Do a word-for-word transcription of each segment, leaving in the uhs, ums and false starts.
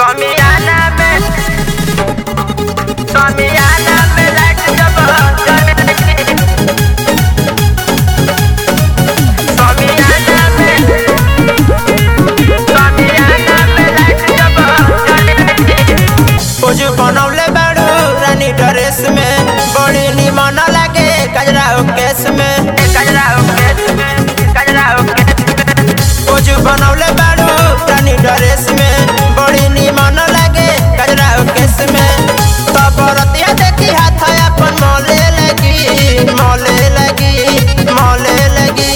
समियाना में समियाना में लाइट जब जले समियाना में समियाना में लाइट जब जले पोजू बनौले बाड़ू रानी ड्रेस में बड़ी निमन लागे कजरा केस में कजरा केस में कजरा केस में पोजू बनौले बाड़ू रानी ड्रेस में बड़ी निमन लागे कजरा केस में तब रतिया देखी हाथ अपन मोले लगी मोले लगी मोले लगी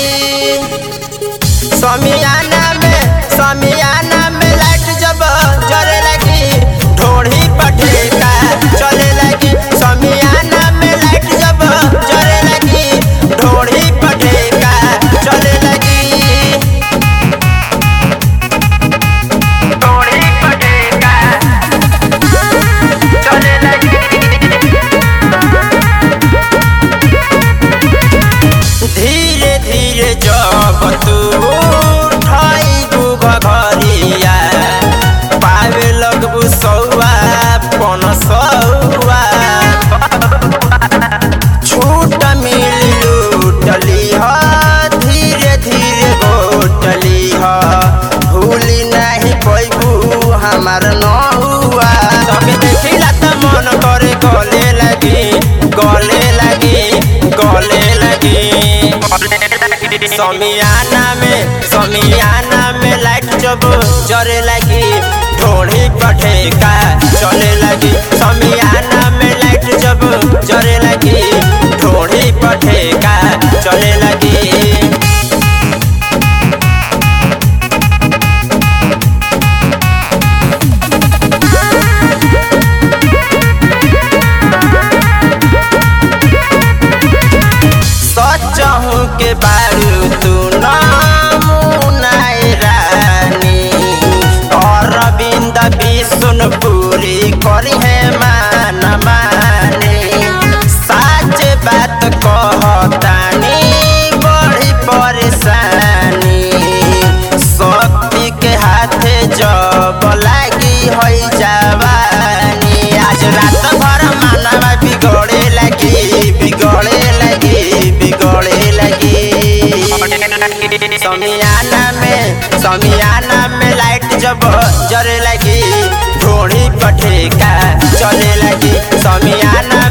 समियाना में समियाना में लाइट जब जले लगी ढोढ़ी पटेका चले लगी समियाना में लाइट जब जले लगी ढोढ़ी पटेका चले लगी थोड़ी पटेगा चले लगी धीरे धीरे जब तू उठाइबू घरिया पावे लगबू सौआ पन सौआ छूट मिली लूटली ह धीरे धीरे गोटली ह भूली नहीं पैबू हमार नहुआ तब देखिला त मन करे गले लगी गले लगी गले लगी समियाना में समियाना में लाइट जब जरे लगी ढोढ़ी पटेका चले लगी समियाना में लाइट जब जरे लगी ढोढ़ी पटेका चले लगी सचहू के बारू तू नामुनाई रानी अरविंद विष्णुपुरी करी है मान माने साच बात कहतानी बड़ी परेशानी शक्ति के हाथे जब लागी है जवानी आज रात भर मानवा बिगड़े लगी बिगड़े लगी बिगड़े लगी समियाना में समियाना में लाइट जब जरे लगी ढोढ़ी पटेका चले लगी समियाना